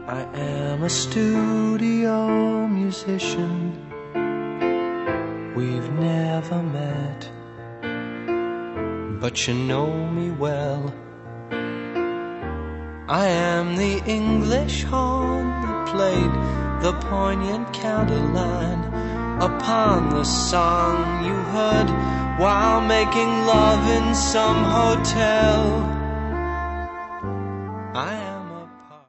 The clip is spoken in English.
I am a studio musician. We've never met, but you know me well. I am the English horn that played the poignant counterline upon the song you heard while making love in some hotel. I